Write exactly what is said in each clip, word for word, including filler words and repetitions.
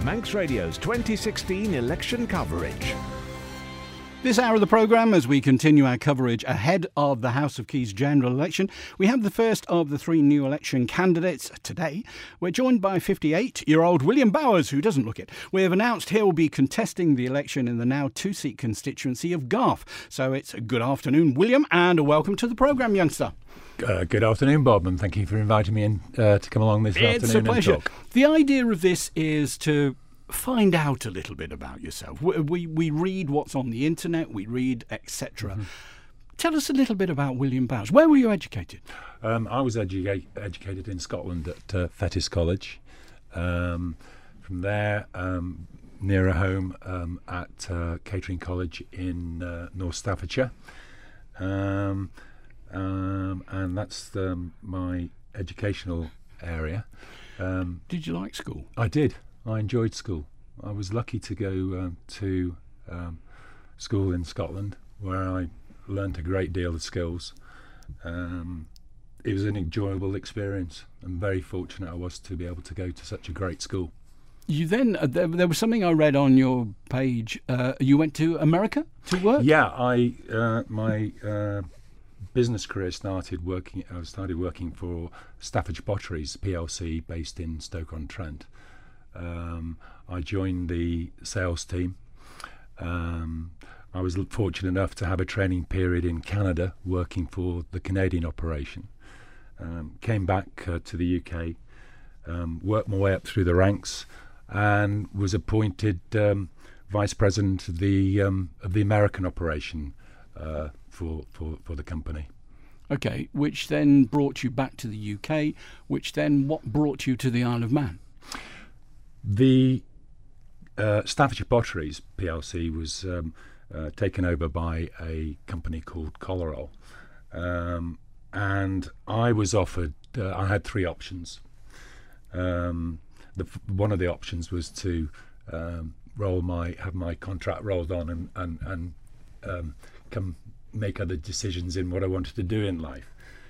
Manx Radio's twenty sixteen election coverage. This hour of the programme, as we continue our coverage ahead of the House of Keys general election, we have the first of the three new election candidates today. We're joined by fifty-eight-year-old William Bowers, who doesn't look it. We have announced he'll be contesting the election in the now two-seat constituency of Garth. So it's a good afternoon, William, and a welcome to the programme, youngster. Uh, good afternoon, Bob, and thank you for inviting me in uh, to come along this it's afternoon. It's a pleasure. And talk. The idea of this is to find out a little bit about yourself. We we, we read what's on the internet, we read et cetera. Mm-hmm. Tell us a little bit about William Bowers. Where were you educated? Um, I was educa- educated in Scotland at uh, Fettes College. Um, from there, um, nearer home um, at uh, Catering College in uh, North Staffordshire. Um, um, and that's um, my educational area. Um, did you like school? I did. I enjoyed school. I was lucky to go um, to um, school in Scotland, where I learnt a great deal of skills. Um, it was an enjoyable experience, and very fortunate I was to be able to go to such a great school. You then, uh, there, there was something I read on your page. Uh, you went to America to work? Yeah, I uh, my uh, business career started working. I started working for Staffordshire Potteries P L C, based in Stoke-on-Trent. Um, I joined the sales team. Um, I was fortunate enough to have a training period in Canada working for the Canadian operation. Um, came back uh, to the U K, um, worked my way up through the ranks, and was appointed um, vice president of the um, of the American operation uh, for, for for the company. Okay, which then brought you back to the U K. Which then what brought you to the Isle of Man? The uh, Staffordshire Potteries P L C was um, uh, taken over by a company called Collarol, um, and I was offered. Uh, I had three options. Um, the, one of the options was to um, roll my have my contract rolled on and and, and um, come make other decisions in what I wanted to do in life.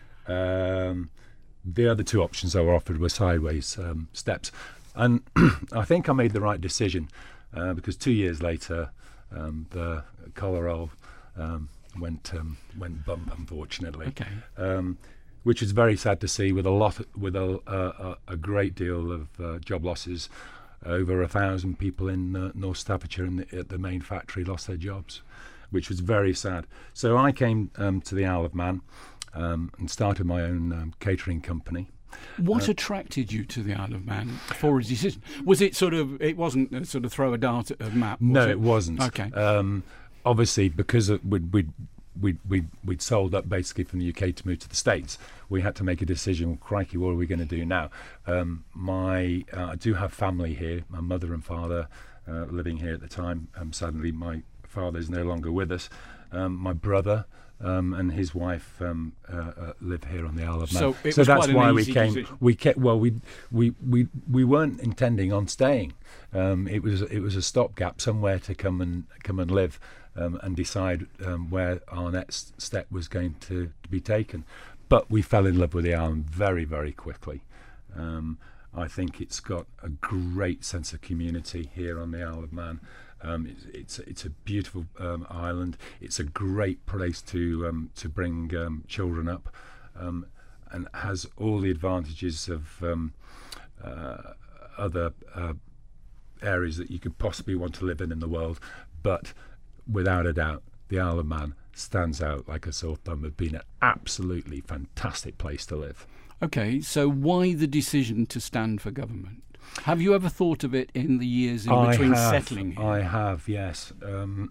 Um, the other two options I were offered were sideways um, steps. And I think I made the right decision uh, because two years later, um, the Collarol um, went um, went bump, unfortunately. Okay. Um, which is very sad to see, with a lot, with a a, a great deal of uh, job losses. Over a thousand people in uh, North Staffordshire in the, at the main factory lost their jobs, which was very sad. So I came um, to the Isle of Man um, and started my own um, catering company. What Uh, attracted you to the Isle of Man for a decision? Was it sort of, it wasn't a sort of throw a dart at a map? Was no, it? it wasn't. Okay. Um, obviously, because of, we'd, we'd, we'd, we'd, we'd sold up basically from the U K to move to the States, we had to make a decision. Well, crikey, what are we going to do now? Um, my, uh, I do have family here, my mother and father uh, living here at the time. Um, sadly, my father is no longer with us. Um, my brother Um, and his wife um, uh, uh, live here on the Isle of Man. So, it so was that's quite an why we easy came. decision. We kept. Well, we we we we weren't intending on staying. Um, it was it was a stopgap, somewhere to come and come and live, um, and decide um, where our next step was going to, to be taken. But we fell in love with the island very very quickly. Um, I think it's got a great sense of community here on the Isle of Man. Um, it's, it's it's a beautiful um, island. It's a great place to um, to bring um, children up, um, and has all the advantages of um, uh, other uh, areas that you could possibly want to live in in the world. But without a doubt, the Isle of Man stands out like a sore thumb of being an absolutely fantastic place to live. Okay, so why the decision to stand for government? Have you ever thought of it in the years in I between have, settling here? I have, yes. Um,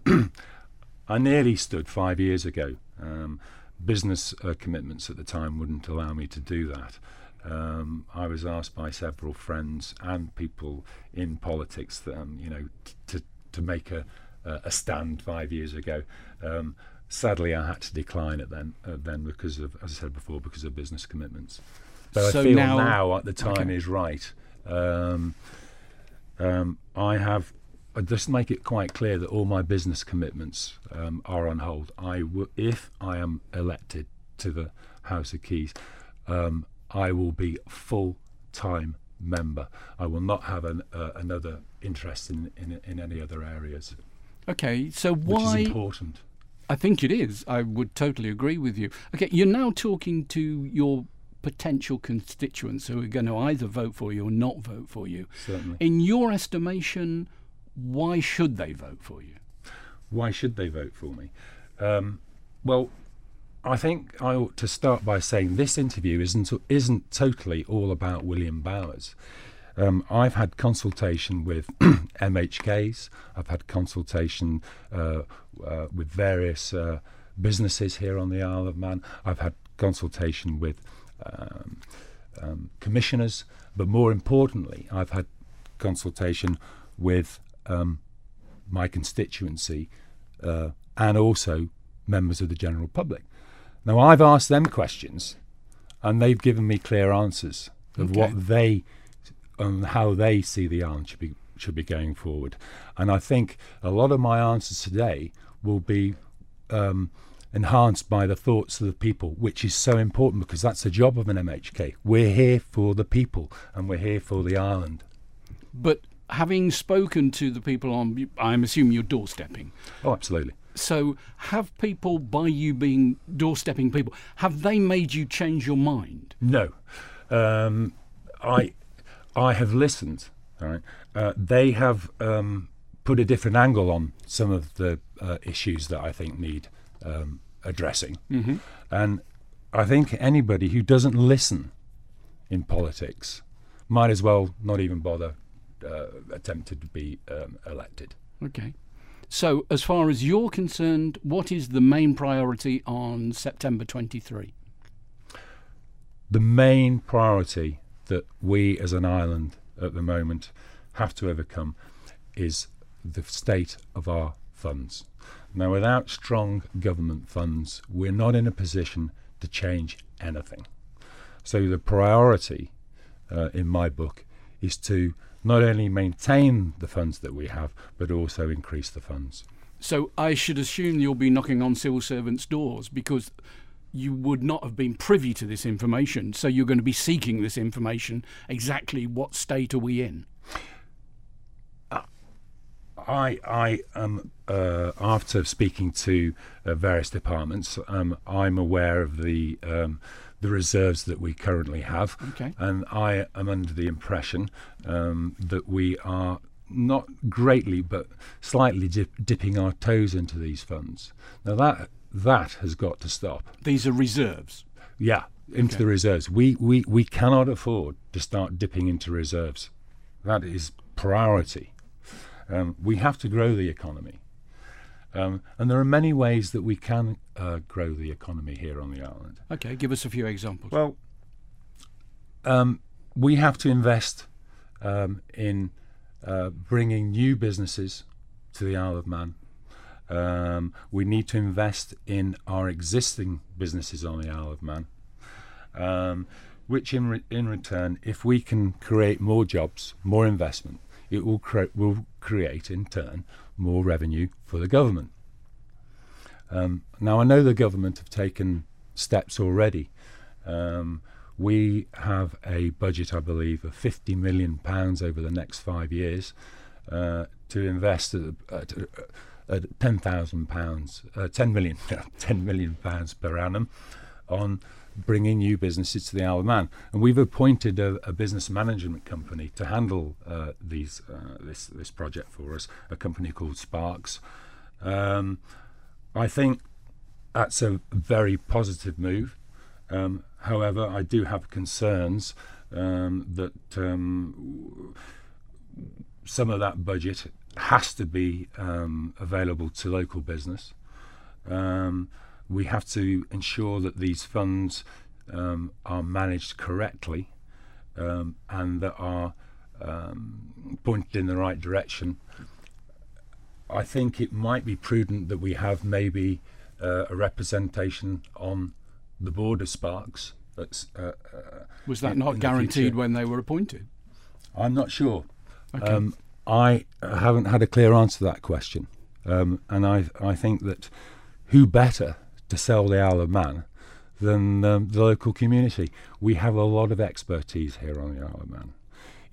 I nearly stood five years ago. Um, business uh, commitments at the time wouldn't allow me to do that. Um, I was asked by several friends and people in politics, that, um, you know, t- to to make a a stand five years ago. Um, sadly, I had to decline it then. Uh, then because of, as I said before, because of business commitments. But So I feel now- now, at the time okay. is right. Um, um, I have. I just make it quite clear that all my business commitments um, are on hold. I w- if I am elected to the House of Keys, um, I will be full-time member. I will not have an, uh, another interest in, in in any other areas. Okay, so why? Which is important. I think it is. I would totally agree with you. Okay, you're now talking to your potential constituents who are going to either vote for you or not vote for you. Certainly. In your estimation, why should they vote for you? Why should they vote for me? Um, well, I think I ought to start by saying this interview isn't isn't totally all about William Bowers. Um, I've had consultation with M H Ks. I've had consultation uh, uh, with various uh, businesses here on the Isle of Man. I've had consultation with um, um, commissioners, but more importantly, I've had consultation with um, my constituency uh, and also members of the general public. Now, I've asked them questions, and they've given me clear answers of Okay. what they and how they see the island should be should be going forward. And I think a lot of my answers today will be um, enhanced by the thoughts of the people, which is so important because that's the job of an M H K. We're here for the people, and we're here for the island. But having spoken to the people on, I'm assuming you're doorstepping. Oh, absolutely. So have people, by you being doorstepping people, have they made you change your mind? No, um, I I have listened. All right, uh, they have um, put a different angle on some of the uh, issues that I think need um, addressing, Mm-hmm. and I think anybody who doesn't listen in politics might as well not even bother uh, attempting to be um, elected. Okay. So as far as you're concerned, what is the main priority on September twenty-third? The main priority that we as an island at the moment have to overcome is the state of our funds. Now, without strong government funds, we're not in a position to change anything. So the priority uh, in my book is to not only maintain the funds that we have, but also increase the funds. So I should assume you'll be knocking on civil servants' doors because you would not have been privy to this information. So you're going to be seeking this information. Exactly what state are we in? I, I am, uh, after speaking to uh, various departments, um, I'm aware of the um, the reserves that we currently have, Okay. and I am under the impression um, that we are not greatly, but slightly dip, dipping our toes into these funds. Now that that has got to stop. These are reserves. Yeah, into Okay. the reserves. We, we we cannot afford to start dipping into reserves. That is priority. Um, we have to grow the economy. Um, and there are many ways that we can uh, grow the economy here on the island. Okay, give us a few examples. Well, um, we have to invest um, in uh, bringing new businesses to the Isle of Man. Um, we need to invest in our existing businesses on the Isle of Man, um, which in, re- in return, if we can create more jobs, more investment, it will, cre- will create in turn more revenue for the government. Um, now, I know the government have taken steps already. Um, we have a budget, I believe, of fifty million pounds over the next five years uh, to invest at, at, at ten thousand pounds, uh, ten million, ten million pounds per annum on bringing new businesses to the Isle of Man, and we've appointed a, a business management company to handle uh, these uh, this this project for us. A company called Sparks. Um, I think that's a very positive move. Um, however, I do have concerns um, that um, some of that budget has to be um, available to local business. Um, we have to ensure that these funds um, are managed correctly um, and that are um, pointed in the right direction. I think it might be prudent that we have maybe uh, a representation on the board of Sparks. That's, uh, uh, Was that in- not in the guaranteed future. when they were appointed? I'm not sure. Okay. Um, I haven't had a clear answer to that question, um, and I I think that who better to sell the Isle of Man than um, the local community? We have a lot of expertise here on the Isle of Man.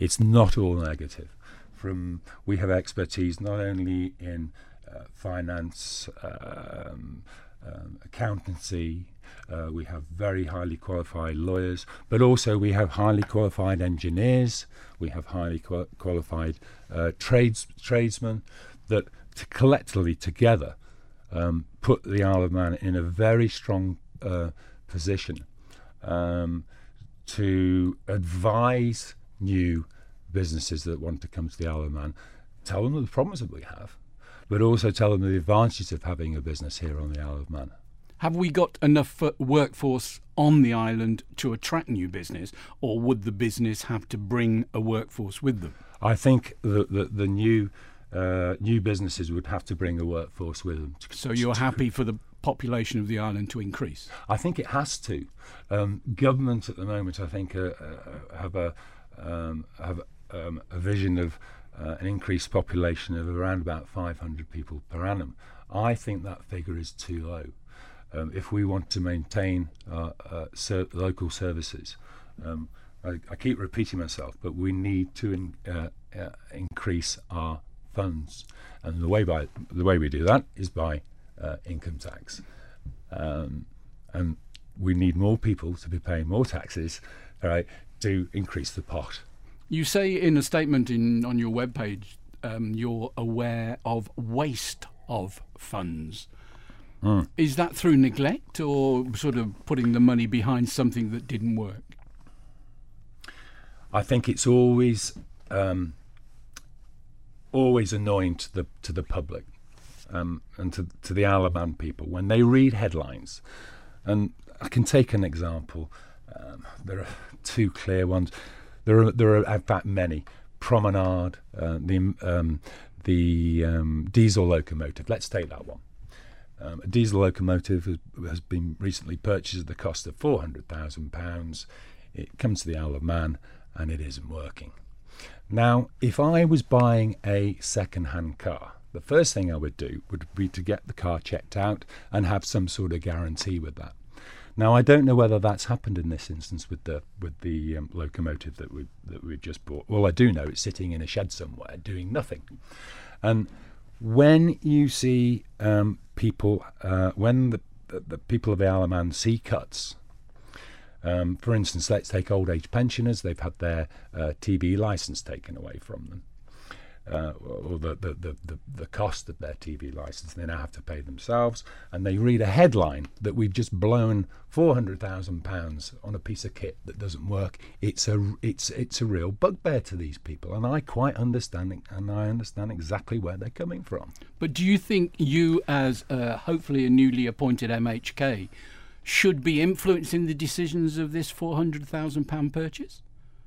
it's not all negative. From we have expertise not only in uh, finance, um, um, accountancy. Uh, we have very highly qualified lawyers, but also we have highly qualified engineers. We have highly qual- qualified uh, trades tradesmen that to collectively together um, put the Isle of Man in a very strong uh, position um, to advise new businesses that want to come to the Isle of Man, tell them the problems that we have, but also tell them the advantages of having a business here on the Isle of Man. Have we got enough uh, workforce on the island to attract new business, or would the business have to bring a workforce with them? I think the the, the new uh, new businesses would have to bring a workforce with them. To, So you're happy for the population of the island to increase? I think it has to. Um, government at the moment, I think, uh, uh, have a um, have um, a vision of uh, an increased population of around about five hundred people per annum. I think that figure is too low. Um, if we want to maintain uh, uh, ser- local services, um, I, I keep repeating myself, but we need to in, uh, uh, increase our funds, and the way by the way we do that is by uh, income tax, um, and we need more people to be paying more taxes, right, to increase the pot. You say in a statement in on your webpage um, you're aware of waste of funds. Mm. Is that through neglect or sort of putting the money behind something that didn't work? I think it's always um, always annoying to the to the public um, and to, to the Isle of Man people when they read headlines. And I can take an example. Um, there are two clear ones. There are there are in fact many. Promenade, uh, the um, the um, diesel locomotive. Let's take that one. Um, a diesel locomotive has, has been recently purchased at the cost of four hundred thousand pounds. It comes to the Isle of Man and it isn't working. Now, if I was buying a second-hand car, the first thing I would do would be to get the car checked out and have some sort of guarantee with that. Now, I don't know whether that's happened in this instance with the with the um, locomotive that we that we just bought. Well, I do know it's sitting in a shed somewhere doing nothing. And when you see um, people, uh, when the, the the people of the Isle of Man see cuts, um, for instance, let's take old age pensioners. They've had their uh, T V licence taken away from them. Uh, or the, the, the, the, the cost of their T V licence, they now have to pay themselves, and they read a headline that we've just blown four hundred thousand pounds on a piece of kit that doesn't work. It's a it's it's a real bugbear to these people, and I quite understand it, and I understand exactly where they're coming from. But do you think you, as uh, hopefully a newly appointed M H K, should be influencing the decisions of this four hundred thousand pound purchase?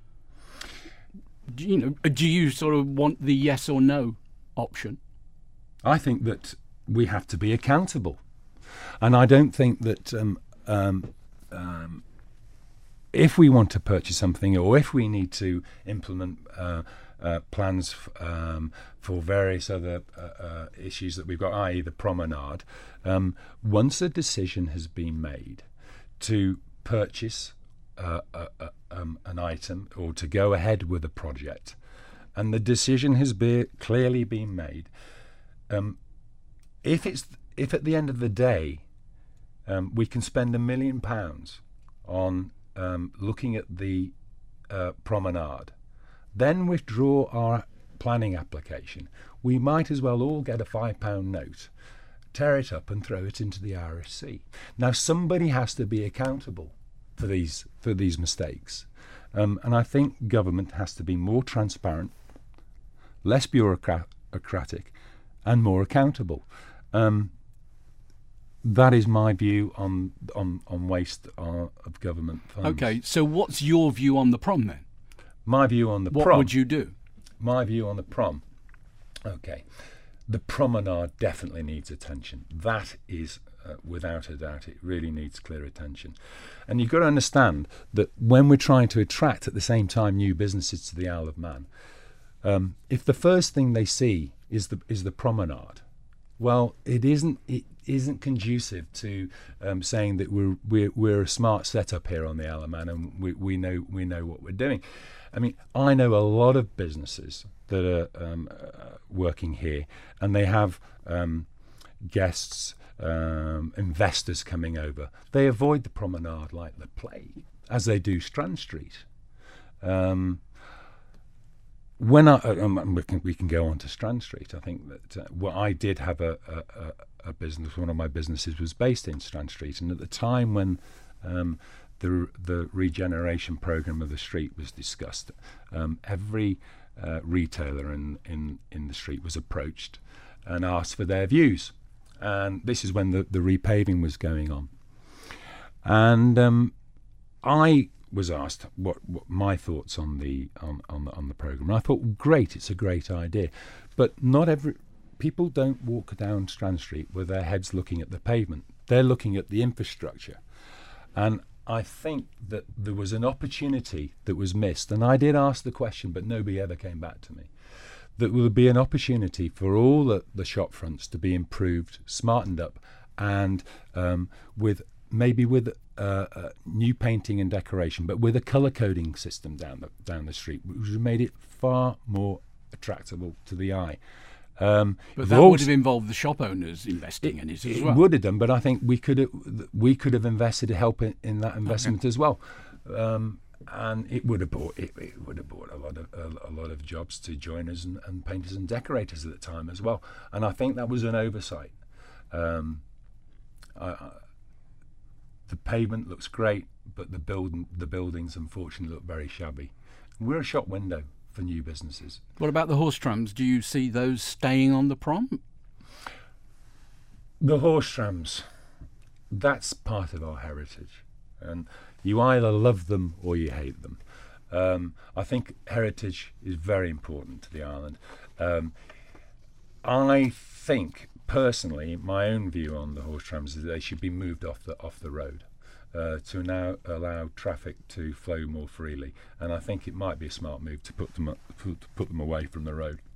Do you know, do you sort of want the yes or no option? I think that we have to be accountable, and I don't think that um, um, um, if we want to purchase something, or if we need to implement uh, uh, plans f- um, for various other uh, uh, issues that we've got, that is the promenade, um, once a decision has been made to purchase Uh, uh, uh, um, an item or to go ahead with a project, and the decision has be clearly been made, um, if it's if at the end of the day um, we can spend a million pounds on um, looking at the uh, promenade, then withdraw our planning application, we might as well all get a five pound note, tear it up and throw it into the R S C. Now somebody has to be accountable for these for these mistakes, um, and I think government has to be more transparent, less bureaucratic, and more accountable. Um, that is my view on on on waste uh, of government funds. Okay, so what's your view on the prom then? My view on the what prom. What would you do? My view on the prom. Okay, the promenade definitely needs attention. That is. Uh, without a doubt, it really needs clear attention. And you've got to understand that when we're trying to attract at the same time new businesses to the Isle of Man, um, if the first thing they see is the is the promenade, well, it isn't. It, isn't conducive to um, saying that we're, we're we're a smart setup here on the Isle of Man, and we, we know we know what we're doing. I mean, I know a lot of businesses that are um, uh, working here, and they have um, guests, um, investors coming over. They avoid the promenade like the plague, as they do Strand Street. Um, when I um, we can we can go on to Strand Street. I think that uh, well, I did have a, a, a business. One of my businesses was based in Strand Street, and at the time when um, the the regeneration program of the street was discussed, um, every uh, retailer in, in in the street was approached and asked for their views. And this is when the, the repaving was going on. And um, I was asked what, what my thoughts on the on, on the on the program. And I thought, well, great, it's a great idea, but not every people don't walk down Strand Street with their heads looking at the pavement. They're looking at the infrastructure, and I think that there was an opportunity that was missed. And I did ask the question, but nobody ever came back to me. That will be an opportunity for all the, the shop fronts to be improved, smartened up, and um, with maybe with uh, uh, new painting and decoration, but with a colour coding system down the down the street, which made it far more attractable to the eye. Um, but that would have involved the shop owners investing it, in it as it well. It would have done, but I think we could have, we could have invested to help in, in that investment okay. as well. Um, And it would have brought it, it would have brought a lot of a, a lot of jobs to joiners and, and painters and decorators at the time as well. And I think that was an oversight. Um, I, I, the pavement looks great, but the building the buildings unfortunately look very shabby. We're a shop window for new businesses. What about the horse trams? Do you see those staying on the prom? The horse trams, that's part of our heritage, and you either love them or you hate them. Um, I think heritage is very important to the island. Um, I think, personally, my own view on the horse trams is that they should be moved off the off the road uh, to now allow traffic to flow more freely. And I think it might be a smart move to put them up, to put them away from the road.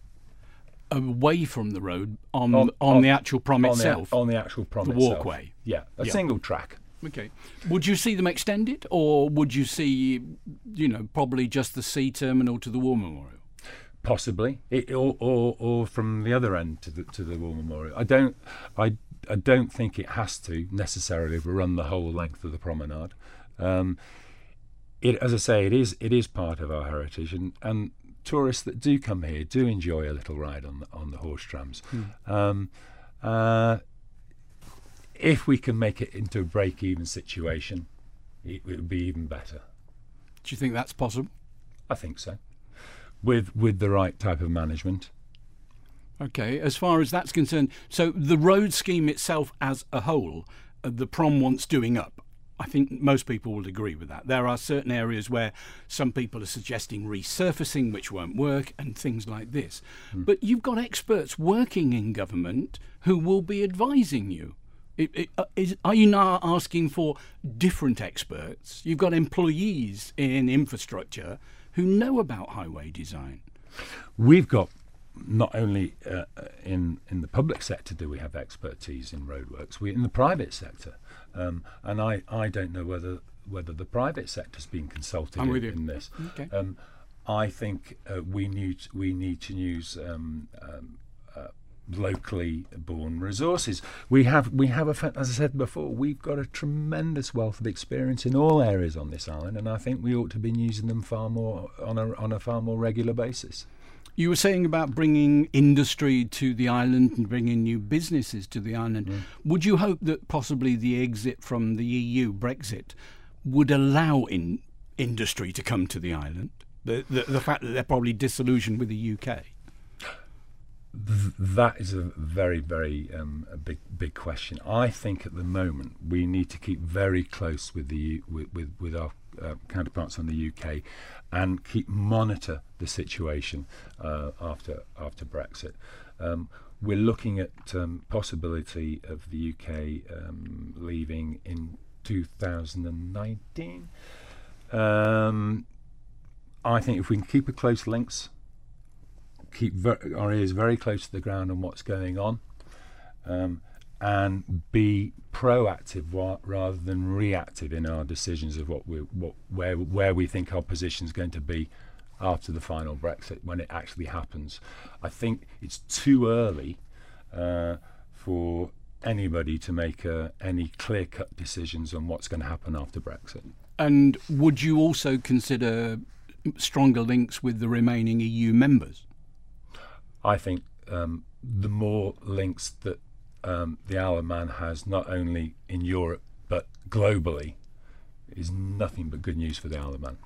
Away from the road on on, on, on the actual prom on itself, the, on the actual prom the itself. walkway. Yeah, a Yeah. single track. Okay. Would you see them extended, or would you see, you know, probably just the sea terminal to the War Memorial? Possibly, it, or, or or from the other end to the to the War Memorial. I don't, I, I don't think it has to necessarily run the whole length of the promenade. Um, it, as I say, it is it is part of our heritage, and, and tourists that do come here do enjoy a little ride on the, on the horse trams. Hmm. Um, uh, If we can make it into a break-even situation, it would be even better. Do you think that's possible? I think so, with with the right type of management. Okay, as far as that's concerned, so the road scheme itself as a whole, uh, the prom wants doing up. I think most people would agree with that. There are certain areas where some people are suggesting resurfacing, which won't work, and things like this. Mm. But you've got experts working in government who will be advising you. It, it, uh, is, are you now asking for different experts? You've got employees in infrastructure who know about highway design. We've got not only uh, in in the public sector do we have expertise in roadworks, we in the private sector, um, and I, I don't know whether whether the private sector's been consulted I'm in, with you. in this. Okay. Um, I think uh, we need we need to use. Um, um, uh, locally born resources. We have we have a as I said before, we've got a tremendous wealth of experience in all areas on this island, and I think we ought to be using them far more on a on a far more regular basis. You were saying about bringing industry to the island and bringing new businesses to the island. Mm. Would you hope that possibly the exit from the E U, Brexit, would allow in industry to come to the island? The the, the fact that they're probably disillusioned with the U K. That is a very, very um, a big, big question. I think at the moment we need to keep very close with the with with, with our uh, counterparts on the U K, and keep monitor the situation uh, after after Brexit. Um, we're looking at um, possibility of the U K um, leaving in two thousand nineteen. Um, I think if we can keep a close links. Keep ver- our ears very close to the ground on what's going on, um, and be proactive wa- rather than reactive in our decisions of what we what where where we think our position is going to be after the final Brexit when it actually happens. I think it's too early uh, for anybody to make uh, any clear-cut decisions on what's going to happen after Brexit. And would you also consider stronger links with the remaining E U members? I think um, the more links that um, the Isle of Man has, not only in Europe but globally, is nothing but good news for the Isle of Man.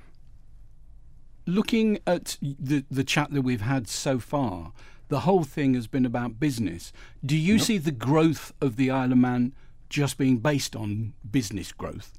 Looking at the the chat that we've had so far, the whole thing has been about business. Do you Nope. see the growth of the Isle of Man just being based on business growth?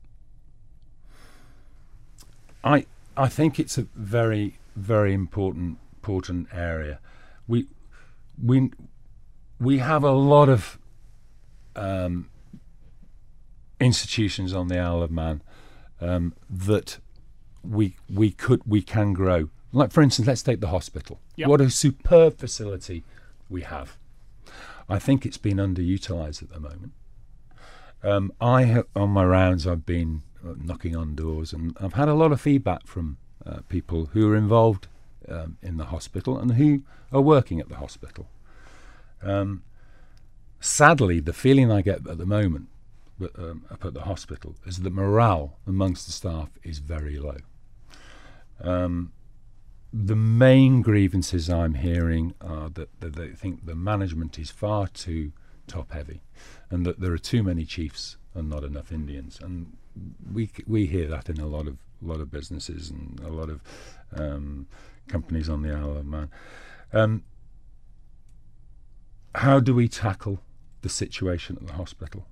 I I think it's a very very important important area. We we we have a lot of um, institutions on the Isle of Man um, that we we could we can grow. Like, for instance, let's take the hospital. Yep. What a superb facility we have. I think it's been underutilised at the moment. Um, I have, on my rounds, I've been uh, knocking on doors, and I've had a lot of feedback from uh, people who are involved um, in the hospital and who are working at the hospital. Um, sadly, the feeling I get at the moment um, up at the hospital is that morale amongst the staff is very low. Um, the main grievances I'm hearing are that, that they think the management is far too top-heavy, and that there are too many chiefs and not enough Indians. And we we hear that in a lot of lot of businesses and a lot of um, companies on the Isle of Man. Um, how do we tackle the situation at the hospital?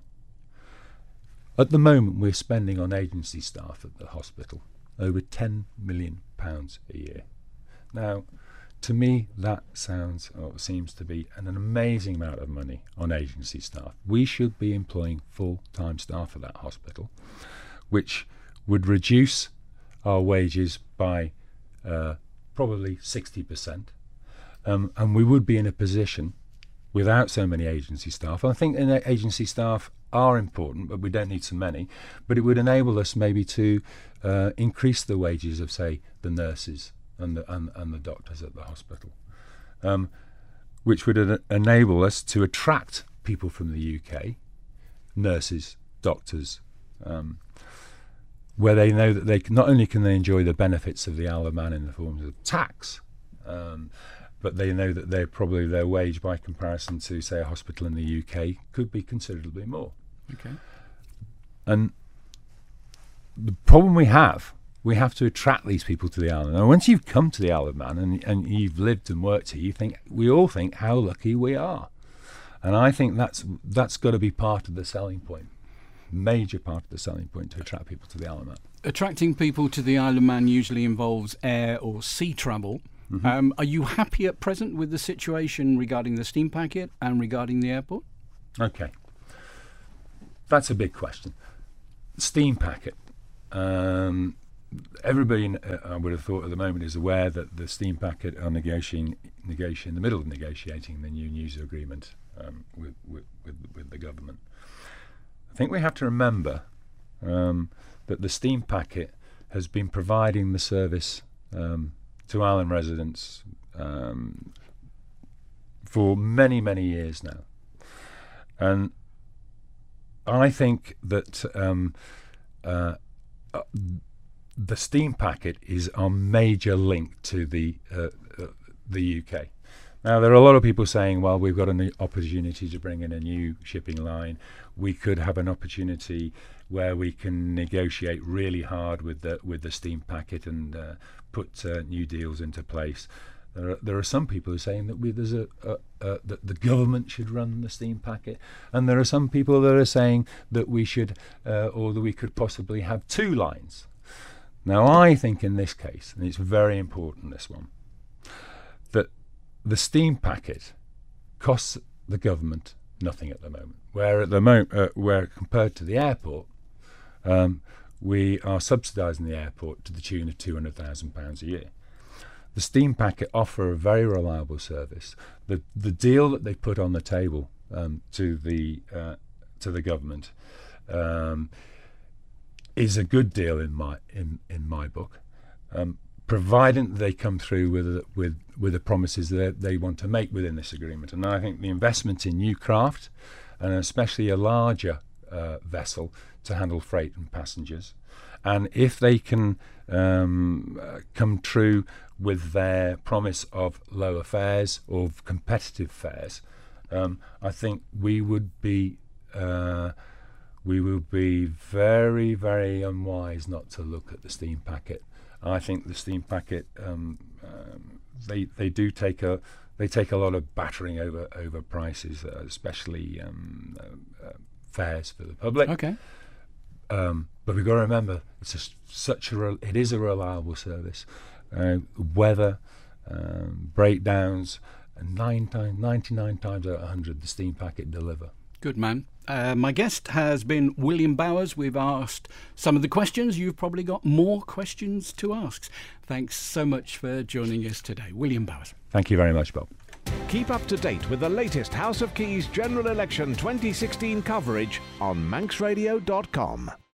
At the moment, we're spending on agency staff at the hospital over ten million pounds a year. Now, to me, that sounds or seems to be an, an amazing amount of money on agency staff. We should be employing full-time staff at that hospital, which would reduce our wages by uh, probably sixty percent, um, and we would be in a position without so many agency staff. I think agency staff are important, but we don't need so many. But it would enable us maybe to uh, increase the wages of, say, the nurses and the, and, and the doctors at the hospital, um, which would en- enable us to attract people from the U K, nurses, doctors, um, where they know that they can, not only can they enjoy the benefits of the Isle of Man in the forms of tax, um, but they know that they're probably their wage by comparison to, say, a hospital in the U K could be considerably more. Okay. And the problem we have, we have to attract these people to the island. Now, once you've come to the Isle of Man and, and you've lived and worked here, you think we all think how lucky we are, and I think that's that's got to be part of the selling point, major part of the selling point, to attract people to the Isle of Man. Attracting people to the Isle of Man usually involves air or sea travel. Mm-hmm. Um, are you happy at present with the situation regarding the steam packet and regarding the airport? Okay, that's a big question. Steam packet. Um, everybody, uh, I would have thought at the moment, is aware that the steam packet are negotiating, negotiating in the middle of negotiating the new user agreement um, with, with, with, with the government. I think we have to remember um, that the steam packet has been providing the service um, to island residents um, for many, many years now. And I think that um, uh, uh, the steam packet is our major link to the uh, uh, the U K. Now, there are a lot of people saying, well, we've got an opportunity to bring in a new shipping line. We could have an opportunity where we can negotiate really hard with the with the steam packet and uh, put uh, new deals into place. There are, there are some people who are saying that we, there's a, a, a that the government should run the steam packet, and there are some people that are saying that we should, uh, or that we could possibly have two lines. Now, I think in this case, and it's very important, this one, that the steam packet costs the government nothing at the moment. Where at the moment, uh, where compared to the airport, um, we are subsidising the airport to the tune of two hundred thousand pounds a year. The steam packet offer a very reliable service. The the deal that they put on the table um, to the uh, to the government um, is a good deal in my in, in my book, um, providing they come through with with with the promises that they want to make within this agreement. And I think the investment in new craft, and especially a larger uh, vessel to handle freight and passengers, and if they can um, uh, come true with their promise of lower fares or of competitive fares, um, I think we would be uh, we would be very, very unwise not to look at the steam packet. I think the steam packet um, um, they they do take a they take a lot of battering over over prices, uh, especially um, uh, uh, fares for the public. Okay. Um, but we've got to remember, it's a, such a re- it is a reliable service. Uh, weather, um, breakdowns, and nine times, ninety-nine times out of one hundred, the steam packet deliver. Good man. Uh, my guest has been William Bowers. We've asked some of the questions. You've probably got more questions to ask. Thanks so much for joining us today, William Bowers. Thank you very much, Bob. Keep up to date with the latest House of Keys General Election twenty sixteen coverage on manx radio dot com.